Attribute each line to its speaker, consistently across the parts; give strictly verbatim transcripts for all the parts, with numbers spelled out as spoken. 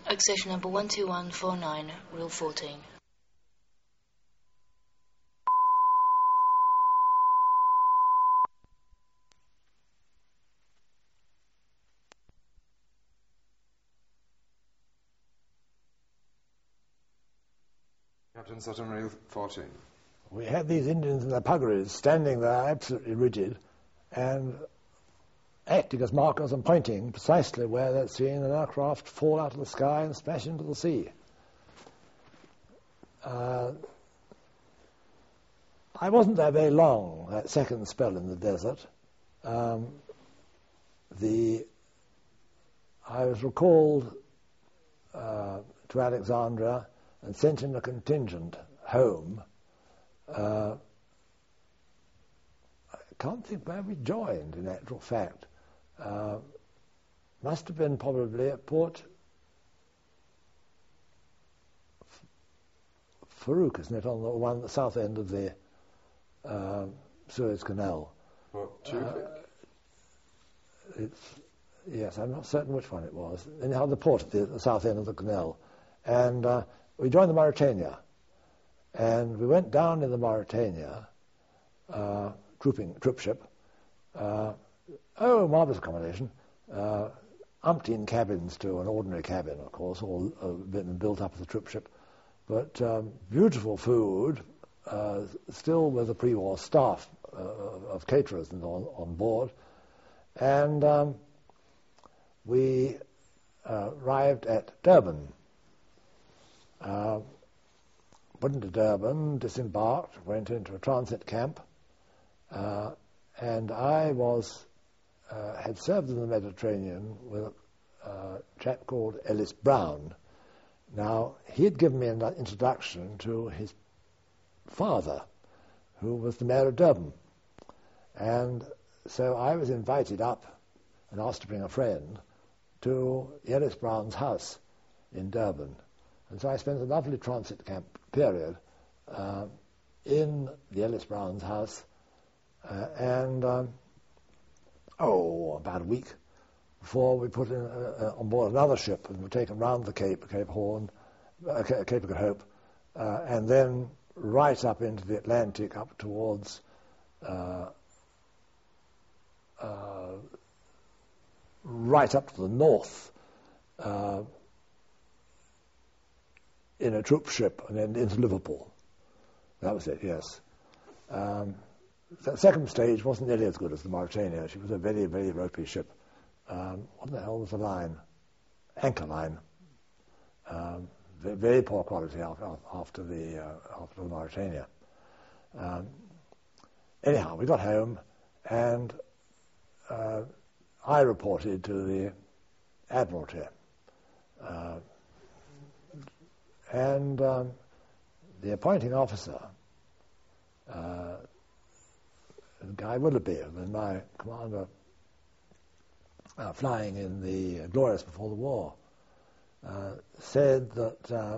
Speaker 1: Accession number one two one four nine, Rule fourteen.
Speaker 2: Captain Sutton, Rule fourteen.
Speaker 3: We had these Indians in their puggarees standing there absolutely rigid and acting as markers and pointing precisely where they'd seen an aircraft fall out of the sky and smash into the sea. Uh, I wasn't there very long, that second spell in the desert. Um, the I was recalled uh, to Alexandria and sent in a contingent home. Uh, I can't think where we joined, in actual fact. Uh, must have been probably at Port Farouk, isn't it, on the one the south end of the uh, Suez Canal.
Speaker 2: Port Tewkesbury?
Speaker 3: Uh, it's, yes, I'm not certain which one it was. Anyhow, the port at the, the south end of the canal. And uh, we joined the Mauritania. And we went down in the Mauritania, uh, trooping, troop ship. Uh, oh, marvellous accommodation. Uh, umpteen cabins to an ordinary cabin, of course, all uh, been built up as a troop ship. But um, beautiful food, uh, still with the pre-war staff uh, of caterers and on, on board. And um, we uh, arrived at Durban. Uh, Went into Durban, disembarked, went into a transit camp, uh, and I was uh, had served in the Mediterranean with a uh, chap called Ellis Brown. Now, he had given me an introduction to his father, who was the mayor of Durban. And so I was invited up and asked to bring a friend to Ellis Brown's house in Durban. And so I spent a lovely transit camp period uh, in the Ellis Brown's house, uh, and um, oh, about a week before we put in, uh, uh, on board another ship and were taken round the Cape, Cape Horn, uh, Cape of Good Hope, uh, and then right up into the Atlantic, up towards uh, uh, right up to the north. Uh, in a troop ship and then into Liverpool. That was it, yes. Um, the second stage wasn't nearly as good as the Mauritania. She was a very, very ropey ship. Um, what the hell was the line? Anchor line. Um, very, very poor quality after, after, the, uh, after the Mauritania. Um, anyhow, we got home and uh, I reported to the Admiralty. Uh, And um, the appointing officer, uh, Guy Willoughby, who was my commander uh, flying in the Glorious before the war, uh, said that uh,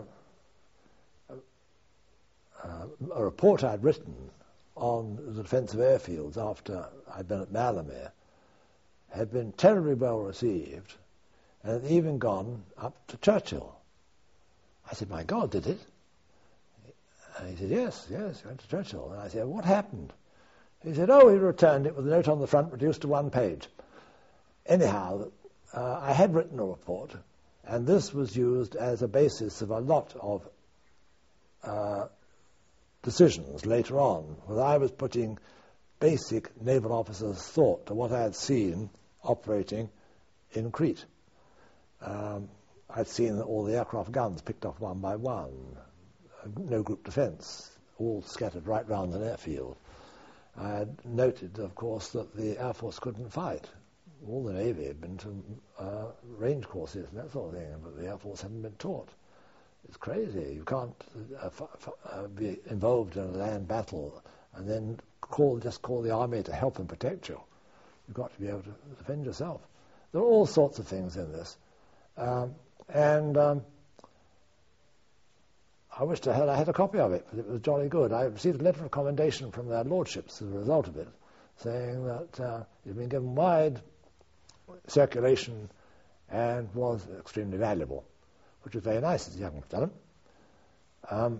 Speaker 3: uh, a report I'd written on the defence of airfields after I'd been at Malamere had been terribly well received and had even gone up to Churchill. I said, my God, did it? And he said, yes, yes, he went to Churchill. And I said, what happened? He said, oh, he returned it with a note on the front reduced to one page. Anyhow, uh, I had written a report, and this was used as a basis of a lot of uh, decisions later on, where I was putting basic naval officers' thought to what I had seen operating in Crete. Um, I'd seen all the aircraft guns picked off one by one, no group defence, all scattered right round an airfield. I had noted, of course, that the Air Force couldn't fight. All the Navy had been to uh, range courses and that sort of thing, but the Air Force hadn't been taught. It's crazy. You can't uh, f- f- uh, be involved in a land battle and then call just call the army to help and protect you. You've got to be able to defend yourself. There are all sorts of things in this. Um, And um, I wished I had, I had a copy of it, but it was jolly good. I received a letter of commendation from their lordships as a result of it, saying that uh, it had been given wide circulation and was extremely valuable. which was very nice as a young lieutenant. Um,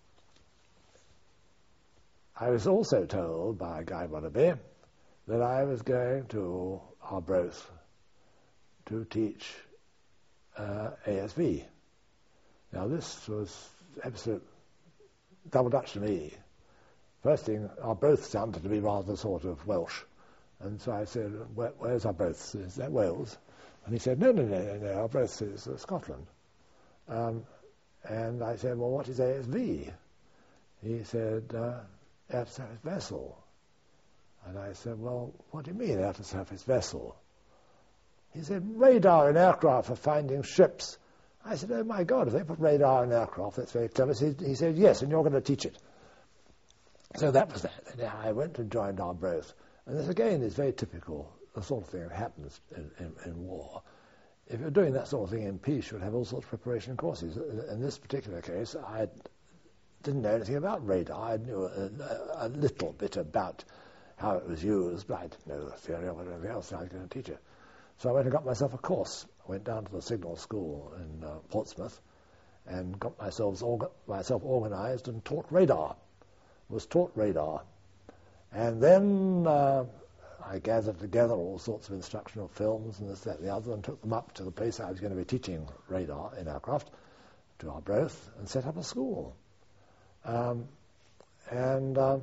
Speaker 3: I was also told by Guy Willoughby that I was going to Arbroath to teach uh, A S V. Now this was absolute double Dutch to me. First thing, Arbroath sounded to be rather sort of Welsh. And so I said, Where, where's Arbroath? Is that Wales? And he said, no, no, no, no, no, Arbroath is uh, Scotland. Um, and I said, well, what is A S V? He said, uh, air to surface vessel. And I said, well, what do you mean, air to surface vessel? He said, radar in aircraft for finding ships. I said, oh my God, if they put radar in aircraft, that's very clever. So he, he said, yes, and you're going to teach it. So that was that. And I went and joined Arbroath. And this again is very typical, the sort of thing that happens in, in, in war. If you're doing that sort of thing in peace, you'll have all sorts of preparation courses. In this particular case, I didn't know anything about radar. I knew a, a, a little bit about how it was used, but I didn't know the theory of it or anything else, so I was going to teach it. So I went and got myself a course. I went down to the signal school in uh, Portsmouth and got myself, orga- myself organized and taught radar. Was taught radar. And then uh, I gathered together all sorts of instructional films and this, that, and the other, and took them up to the place I was going to be teaching radar in aircraft, to Arbroath, and set up a school. Um, and uh,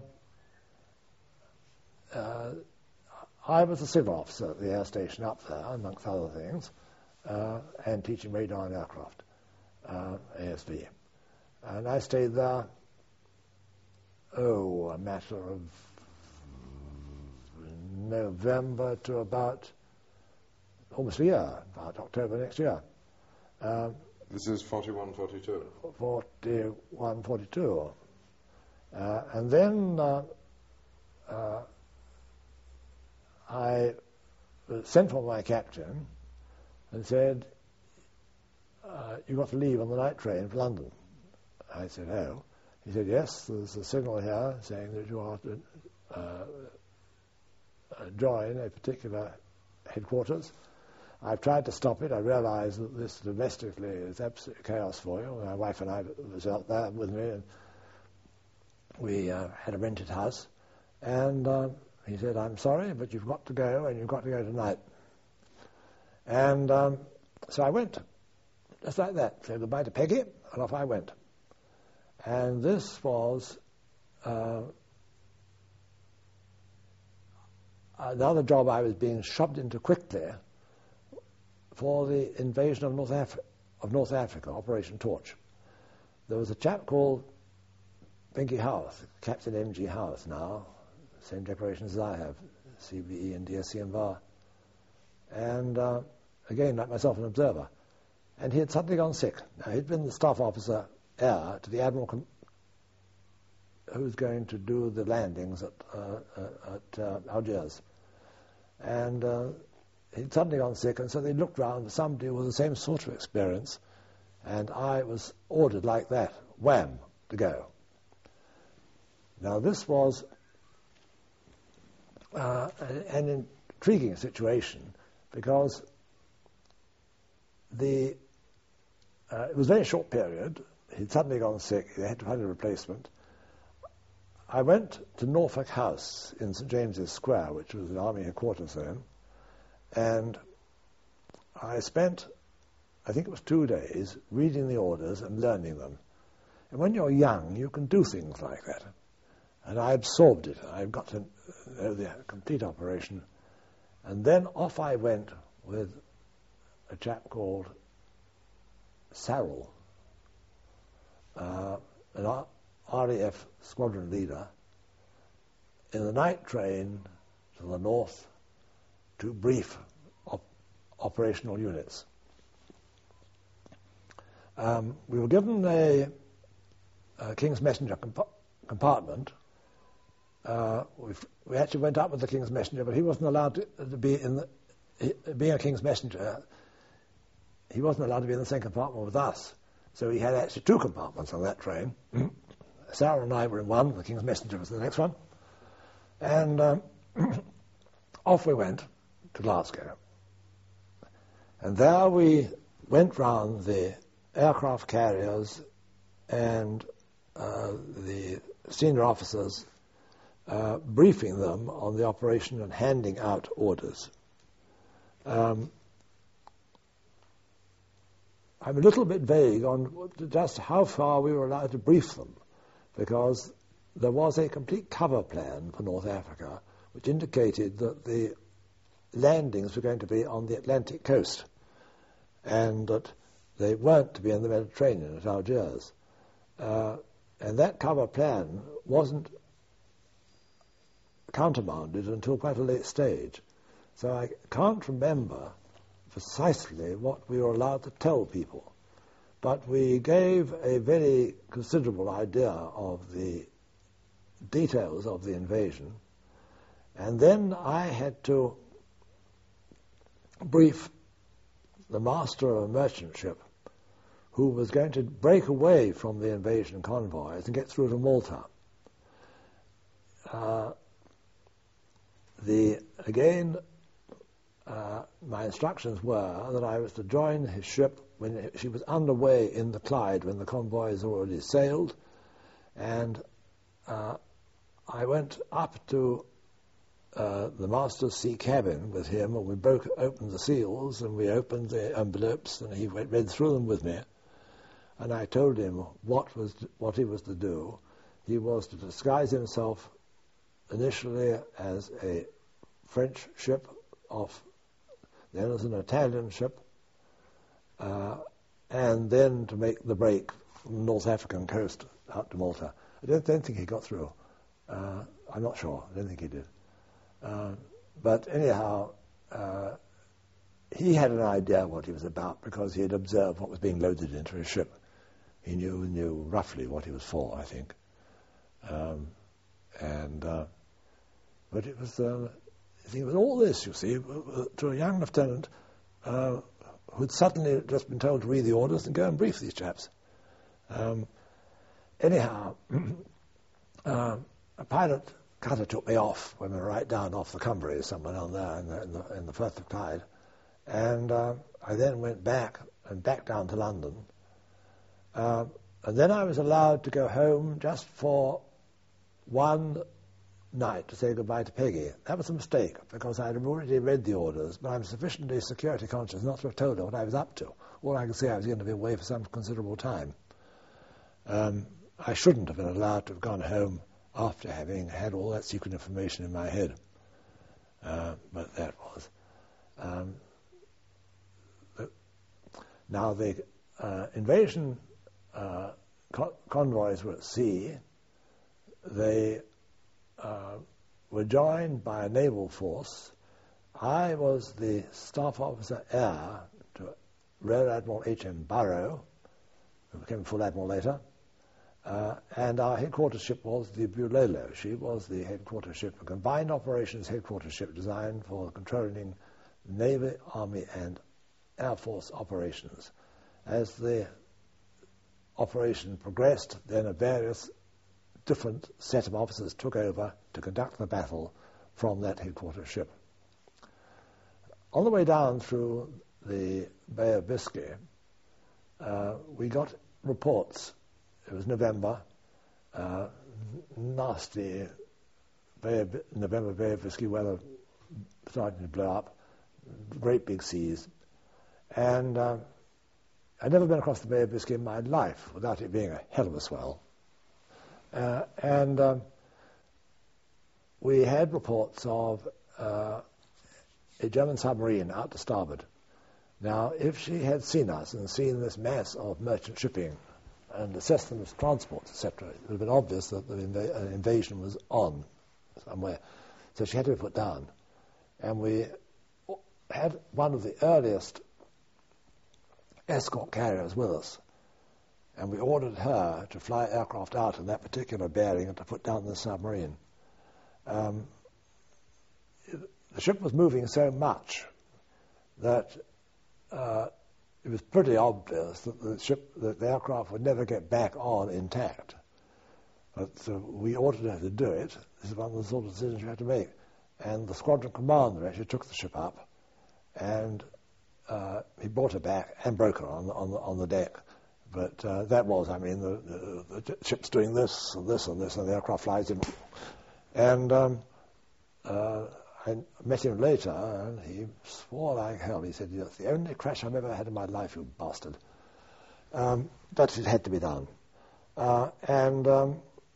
Speaker 3: uh, I was a civil officer at the air station up there, amongst other things, uh, and teaching radar in aircraft, uh, A S V. And I stayed there, oh, a matter of November to about almost a year, about October next year. Um,
Speaker 2: This is forty-one, forty-two.
Speaker 3: forty-one, forty-two. Uh, and then uh, uh, I was sent for my captain and said, uh, you've got to leave on the night train for London. I said, oh. He said, yes, there's a signal here saying that you are to uh, uh, join a particular headquarters. I've tried to stop it. I realise that this domestically is absolute chaos for you. My wife and I was out there with me, and we uh, had a rented house. And uh, he said, I'm sorry, but you've got to go, and you've got to go tonight. And um, so I went, just like that. Said goodbye to Peggy, and off I went. And this was uh, another job I was being shoved into quickly for the invasion of North, Af- of North Africa, Operation Torch. There was a chap called Binky Howarth, Captain M G Howarth now, same decorations as I have, C B E and D S C and V A R. And uh, again, like myself, an observer. And he had suddenly gone sick. Now, he'd been the staff officer heir to the Admiral com- who was going to do the landings at, uh, uh, at uh, Algiers. And uh, he'd suddenly gone sick, and so they looked round for somebody with the same sort of experience, and I was ordered like that, wham, to go. Now this was uh, an intriguing situation, because the uh, it was a very short period. He'd suddenly gone sick, they had to find a replacement. I went to Norfolk House in St James's Square, which was an army headquarters then, and I spent, I think it was two days, reading the orders and learning them. And when you're young, you can do things like that. And I absorbed it. I got to know the complete operation. And then off I went with a chap called Sarrell, uh, an R A F squadron leader, in the night train to the north to brief op- operational units. Um, we were given a, a King's Messenger compa- compartment. Uh, we actually went up with the King's Messenger, but he wasn't allowed to, to be in the, he, being a King's Messenger, he wasn't allowed to be in the same compartment with us. So he had actually two compartments on that train. Sarah and I were in one, the King's Messenger was the next one. And um, off we went to Glasgow. And there we went round the aircraft carriers and uh, the senior officers uh, briefing them on the operation and handing out orders. Um, I'm a little bit vague on just how far we were allowed to brief them, because there was a complete cover plan for North Africa which indicated that the landings were going to be on the Atlantic coast and that they weren't to be in the Mediterranean at Algiers. Uh, and that cover plan wasn't countermanded until quite a late stage. So I can't remember precisely what we were allowed to tell people. But we gave a very considerable idea of the details of the invasion. And then I had to brief the master of a merchant ship who was going to break away from the invasion convoys and get through to Malta. Uh, the again, uh, my instructions were that I was to join his ship when she was underway in the Clyde when the convoys already sailed, and uh, I went up to uh, the master's sea cabin with him, and we broke opened the seals and we opened the envelopes, and he went, read through them with me. And I told him what was what he was to do. He was to disguise himself initially as a French ship off, then as an Italian ship, uh, and then to make the break from the North African coast out to Malta. I don't, don't think he got through. Uh, I'm not sure. I don't think he did. Uh, but anyhow, uh, he had an idea what he was about because he had observed what was being loaded into his ship. He knew knew roughly what he was for, I think. Um, and uh, but it was uh, I think it was all this, you see, to a young lieutenant uh, who'd suddenly just been told to read the orders and go and brief these chaps. Um, anyhow, uh, a pilot cutter took me off when we were right down off the Cumbria, somewhere down there in the in the, in the Firth of Clyde, and uh, I then went back and back down to London. Uh, and then I was allowed to go home just for one night to say goodbye to Peggy. That was a mistake, because I had already read the orders, but I'm sufficiently security conscious not to have told her what I was up to. All I could say, I was going to be away for some considerable time. Um, I shouldn't have been allowed to have gone home after having had all that secret information in my head. Uh, but that was. Um, the, now, the uh, invasion Uh, con- convoys were at sea. They uh, were joined by a naval force. I was the staff officer heir to Rear Admiral H M Burrow, who became full admiral later, uh, and our headquarters ship was the Bulolo. She was the headquarters ship, a combined operations headquarters ship designed for controlling Navy, Army, and Air Force operations. As the operation progressed, then a various different set of officers took over to conduct the battle from that headquarters ship. On the way down through the Bay of Biscay, uh, we got reports. It was November, uh, nasty Bay of, November Bay of Biscay weather starting to blow up, great big seas, and uh, I'd never been across the Bay of Biscay in my life without it being a hell of a swell. Uh, and um, we had reports of uh, a German submarine out to starboard. Now, if she had seen us and seen this mass of merchant shipping and assessed them as transports, et cetera, it would have been obvious that the inv- an invasion was on somewhere. So she had to be put down. And we had one of the earliest escort carriers with us, and we ordered her to fly aircraft out in that particular bearing and to put down the submarine. Um, the ship was moving so much that uh, it was pretty obvious that the ship, that the aircraft would never get back on intact. But so we ordered her to do it. This is one of the sort of decisions you had to make. And the squadron commander actually took the ship up, and Uh, he brought her back and broke her on the, on the, on the deck But uh, that was, I mean, the, the, the ship's doing this and this and this, and the aircraft flies in. And um, uh, I met him later, and he swore like hell. He said, "It's the only crash I've ever had in my life, you bastard." Um, but it had to be done. Uh, and um,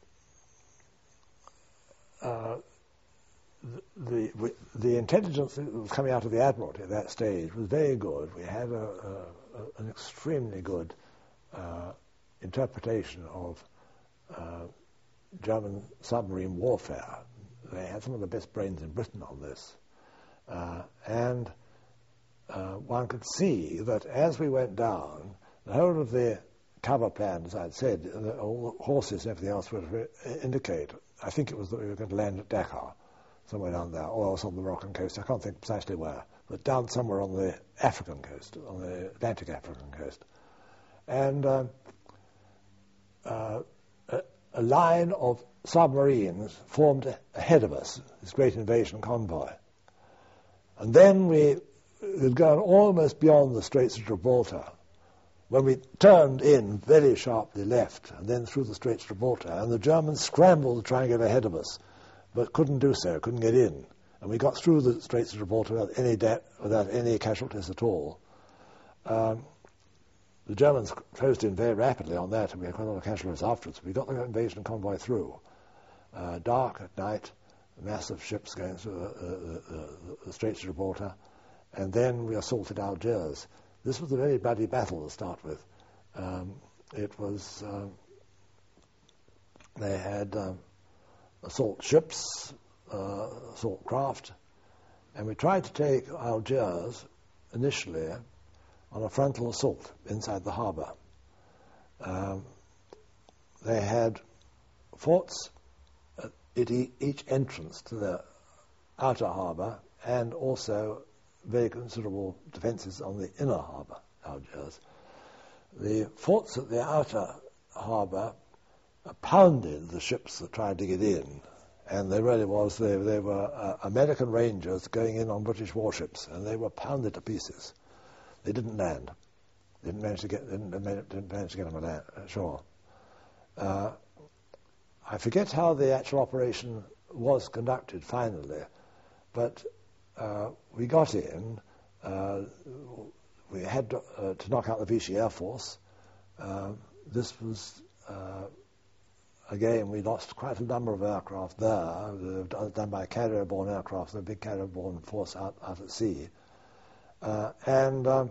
Speaker 3: uh, the, the the intelligence that was coming out of the Admiralty at that stage was very good. We had a, a, a, an extremely good uh, interpretation of uh, German submarine warfare. They had some of the best brains in Britain on this. Uh, and uh, one could see that as we went down, the whole of the cover plan, as I'd said, the, all the horses and everything else would indicate, I think it was that we were going to land at Dakar, somewhere down there, or else on the Moroccan coast. I can't think precisely where, but down somewhere on the African coast, on the Atlantic African coast. And um, uh, a, a line of submarines formed ahead of us, this great invasion convoy. And then we had gone almost beyond the Straits of Gibraltar, when we turned in very sharply left, and then through the Straits of Gibraltar, and the Germans scrambled to try and get ahead of us, but couldn't do so, couldn't get in. And we got through the Straits of Gibraltar without any, de- without any casualties at all. Um, the Germans closed in very rapidly on that, and we had quite a lot of casualties afterwards. We got the invasion convoy through. Uh, dark at night, massive ships going through the, the, the, the Straits of Gibraltar, and then we assaulted Algiers. This was a very bloody battle to start with. Um, it was, um, they had um, assault ships, uh, assault craft, and we tried to take Algiers initially on a frontal assault inside the harbour. Um, they had forts at each entrance to the outer harbour, and also very considerable defences on the inner harbour, Algiers. The forts at the outer harbour pounded the ships that tried to get in, and they really was, they, they were uh, American Rangers going in on British warships, and they were pounded to pieces. They didn't land. Didn't manage to get, didn't, didn't manage to get them ashore. Uh, I forget how the actual operation was conducted finally, but uh, we got in. Uh, we had to, uh, to knock out the Vichy Air Force. Uh, this was, uh, again, we lost quite a number of aircraft there, uh, done by carrier-borne aircraft, the big carrier-borne force out, out at sea. Uh, and, um,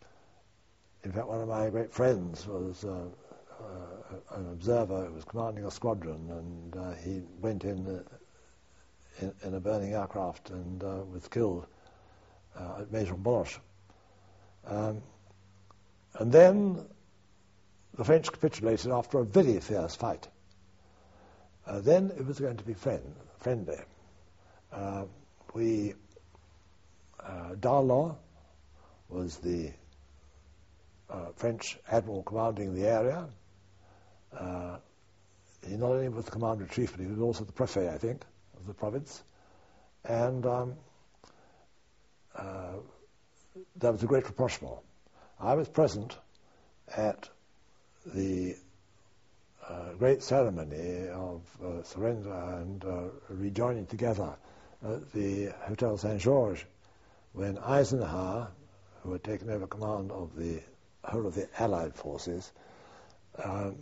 Speaker 3: in fact, one of my great friends was uh, uh, an observer who was commanding a squadron, and uh, he went in, uh, in in a burning aircraft and uh, was killed uh, at Maison-Blanche. Um, and then the French capitulated after a very fierce fight. Uh, then it was going to be friend, friendly. Uh, we, uh, Darlan was the uh, French admiral commanding the area. Uh, he not only was the commander-in-chief, but he was also the prefet, I think, of the province. And um, uh, there was a great rapprochement. I was present at the uh, great ceremony of uh, surrender and uh, rejoining together at the Hotel Saint-Georges, when Eisenhower, who had taken over command of the whole of the Allied forces, um,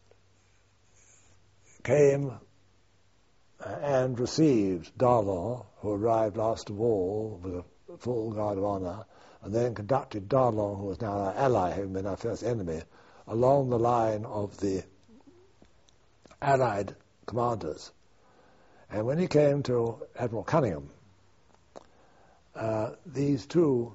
Speaker 3: came and received Darlan, who arrived last of all with a full guard of honour, and then conducted Darlan, who was now our ally, having been our first enemy, along the line of the Allied commanders. And when he came to Admiral Cunningham, uh, these two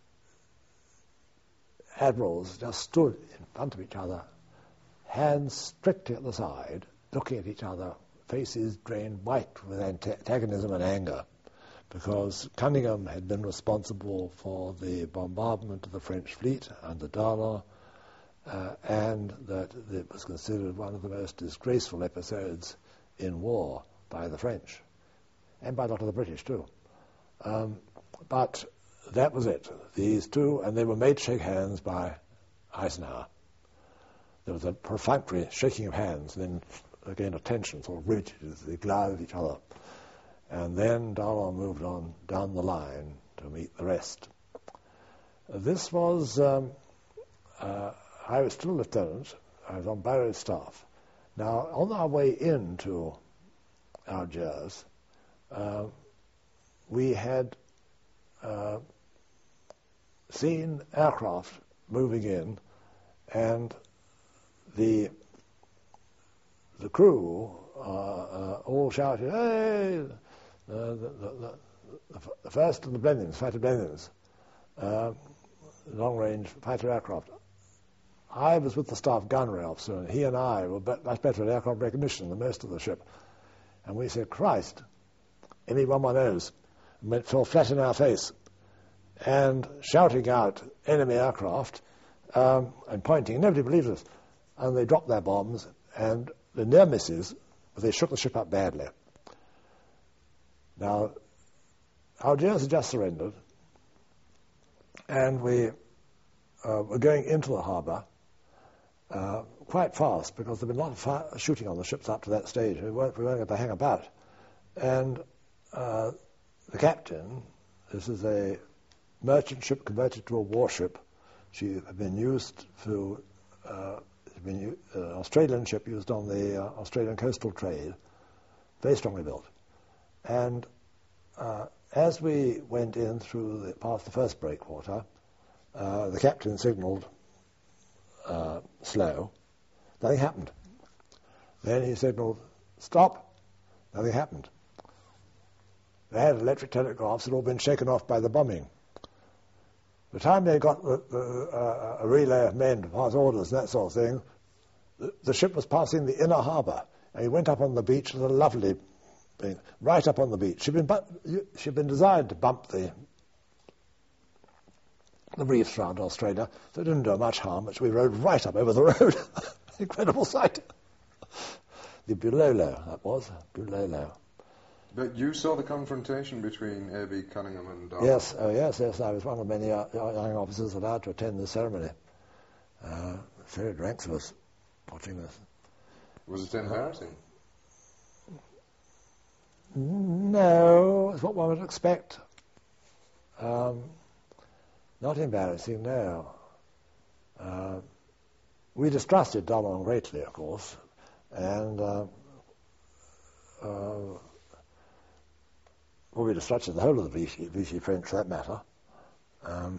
Speaker 3: admirals just stood in front of each other, hands strictly at the side, looking at each other, faces drained white with antagonism and anger, because Cunningham had been responsible for the bombardment of the French fleet under Darlan, uh, and that it was considered one of the most disgraceful episodes in war by the French, and by a lot of the British too. Um, but that was it. These two, and they were made to shake hands by Eisenhower. There was a perfunctory shaking of hands, and then again a tension, sort of rigid as they glowered at each other. And then Darlon moved on down the line to meet the rest. Uh, this was, um, uh, I was still a lieutenant. I was on Barrow's staff. Now, on our way into Algiers, uh, we had uh, seen aircraft moving in, and the the crew uh, uh, all shouted, "Hey!" Uh, the, the, the, the first of the Blenheims, fighter Blenheims, uh, long-range fighter aircraft. I was with the staff gunnery officer, and he and I were be- much better at aircraft recognition than most of the ship. And we said, "Christ, any one one ohs," and went fell flat in our face, and shouting out enemy aircraft um, and pointing. Nobody believed us. And they dropped their bombs, and the near misses, they shook the ship up badly. Now, Algiers had just surrendered, and we uh, were going into the harbour uh, quite fast because there had been a lot of fire, shooting on the ships up to that stage. We weren't, we weren't going to hang about. And uh, the captain, this is a merchant ship converted to a warship. She had been used to, uh, had been an uh, Australian ship used on the uh, Australian coastal trade, very strongly built. And uh, as we went in through the, past the first breakwater, uh, the captain signalled uh, slow. Nothing happened. Then he signalled stop. Nothing happened. They had electric telegraphs that had all been shaken off by the bombing. By the time they got the, the, uh, a relay of men to pass orders and that sort of thing, the, the ship was passing the inner harbour, and he went up on the beach with a lovely thing, right up on the beach. She'd been, bu- she'd been designed to bump the the reefs around Australia, so it didn't do much harm, but we rode right up over the road. Incredible sight. The Bulolo, that was, Bulolo.
Speaker 2: But you saw the confrontation between A B Cunningham and Darlon?
Speaker 3: Yes, oh yes, yes. I was one of many uh, young officers allowed to attend the ceremony. Uh, serried ranks of us watching this.
Speaker 2: Was it embarrassing?
Speaker 3: No, it's what one would expect. Um, not embarrassing, no. Uh, we distrusted Darlon greatly, of course, and uh, uh, well, we distrusted the whole of the Vichy, Vichy French, for that matter. Um,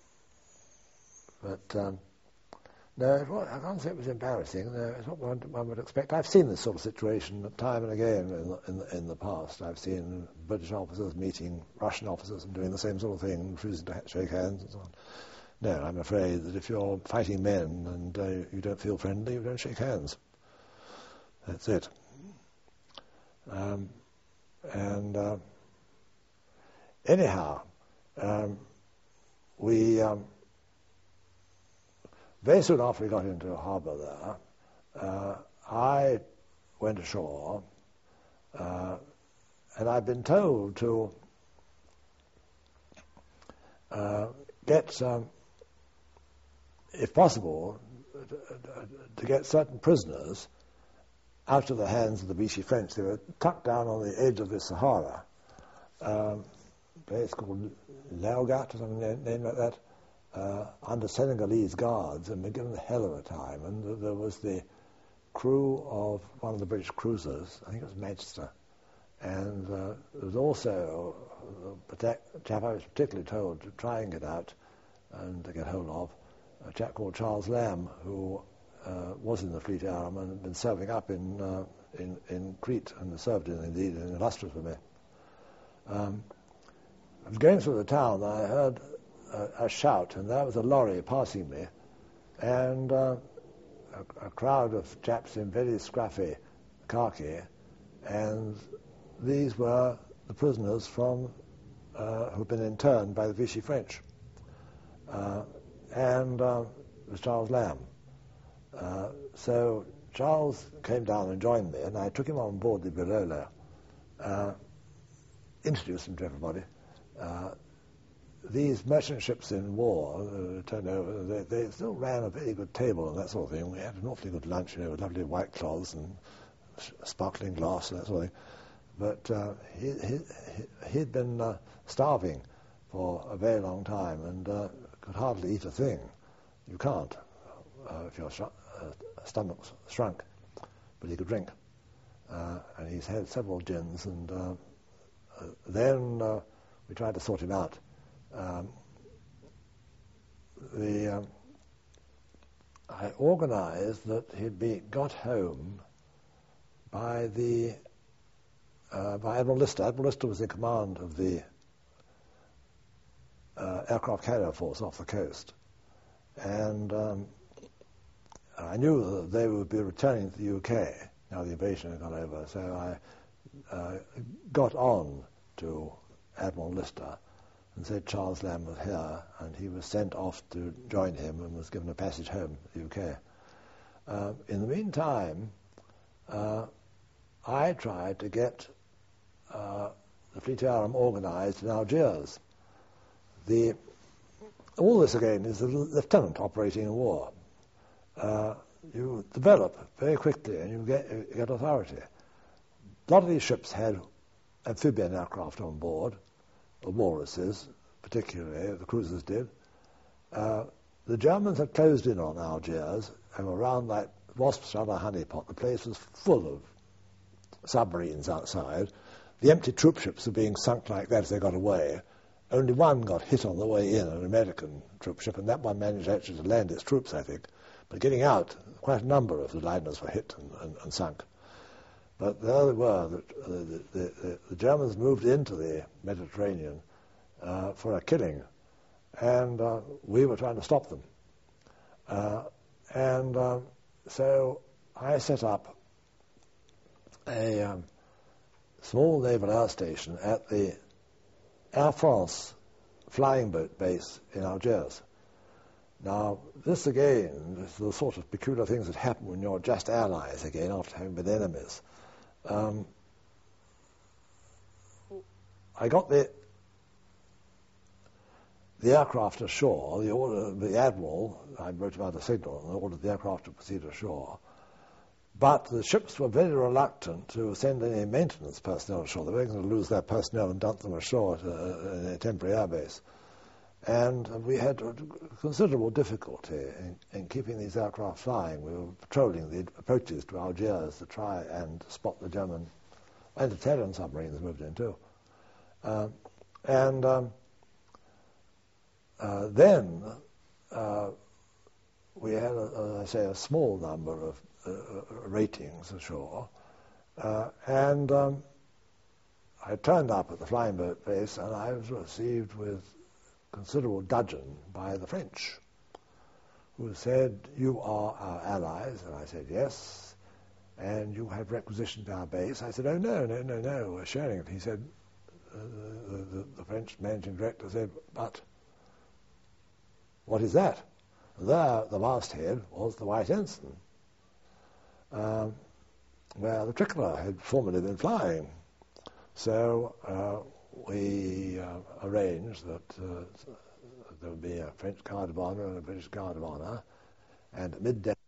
Speaker 3: but um, no, it was, I can't say it was embarrassing. No, it's what one, one would expect. I've seen this sort of situation time and again in the, in the, in the past. I've seen British officers meeting Russian officers and doing the same sort of thing, refusing to shake hands and so on. No, I'm afraid that if you're fighting men and uh, you don't feel friendly, you don't shake hands. That's it. Um, and uh, anyhow, um, we... Um, Very soon after we got into harbour there, uh, I went ashore, uh, and I'd been told to uh, get, um, if possible, to get certain prisoners out of the hands of the Vichy French. They were tucked down on the edge of the Sahara, um, a place called Laogat or something named like that. Uh, under Senegalese guards, and were given the hell of a time. And th- there was the crew of one of the British cruisers, I think it was Manchester, and uh, there was also a chap I was particularly told to try and get out and to get hold of, a chap called Charles Lamb, who uh, was in the Fleet Arm and had been serving up in uh, in, in Crete, and served in, indeed in illustrious with me. Um, I was going through the town, and I heard A, a shout, and there was a lorry passing me, and uh, a, a crowd of chaps in very scruffy khaki, and these were the prisoners from uh, who'd been interned by the Vichy French, uh, and uh, it was Charles Lamb. Uh, so Charles came down and joined me, and I took him on board the Bulolo, uh, introduced him to everybody. Uh, these merchant ships in war uh, turned over, they, they still ran a very good table and that sort of thing. We had an awfully good lunch, you know, with lovely white cloths and sparkling glass and that sort of thing. But uh, he, he, he'd been uh, starving for a very long time and uh, could hardly eat a thing. You can't uh, if your sh- uh, stomach's shrunk, but he could drink. Uh, and he's had several gins, and uh, uh, then uh, we tried to sort him out. Um, the um, I organised that he'd be got home by the uh, by Admiral Lister. Admiral Lister was in command of the uh, aircraft carrier force off the coast, and um, I knew that they would be returning to the U K. Now the invasion had gone over, so I uh, got on to Admiral Lister and said Charles Lamb was here, and he was sent off to join him and was given a passage home to the U K. Uh, in the meantime, uh, I tried to get uh, the Fleet Air organised in Algiers. The, all this again is the lieutenant operating in war. Uh, you develop very quickly and you get, you get authority. A lot of these ships had amphibian aircraft on board, the walruses particularly, the cruisers did. Uh, the Germans had closed in on Algiers and were around like wasps around a honeypot. The place was full of submarines outside. The empty troop ships were being sunk like that as they got away. Only one got hit on the way in, an American troop ship, and that one managed actually to land its troops, I think. But getting out, quite a number of the liners were hit and, and, and sunk. But there they were. The, the, the, the Germans moved into the Mediterranean uh, for a killing, and uh, we were trying to stop them. Uh, and uh, so I set up a um, small naval air station at the Air France flying boat base in Algiers. Now, this again is the sort of peculiar things that happen when you're just allies again after having been enemies. Um, I got the the aircraft ashore. The order, the admiral, I wrote about a signal and ordered the aircraft to proceed ashore. But the ships were very reluctant to send any maintenance personnel ashore. They were going to lose their personnel and dump them ashore at a, a temporary airbase. And we had considerable difficulty in, in keeping these aircraft flying. We were patrolling the approaches to Algiers to try and spot the German and Italian submarines moved in too. Uh, and um, uh, then uh, we had, a, as I say, a small number of uh, ratings ashore. Uh, and um, I turned up at the flying boat base and I was received with considerable dudgeon by the French, who said, "You are our allies," and I said, "Yes," and "you have requisitioned our base." I said, "Oh, no, no, no, no, we're sharing it." He said, uh, the, the, the French managing director said, "But what is that?" There, the masthead was the White Ensign, um, where the Tricolor had formerly been flying. So uh, we uh, arranged that uh, there would be a French guard of honour and a British guard of honour, and at midday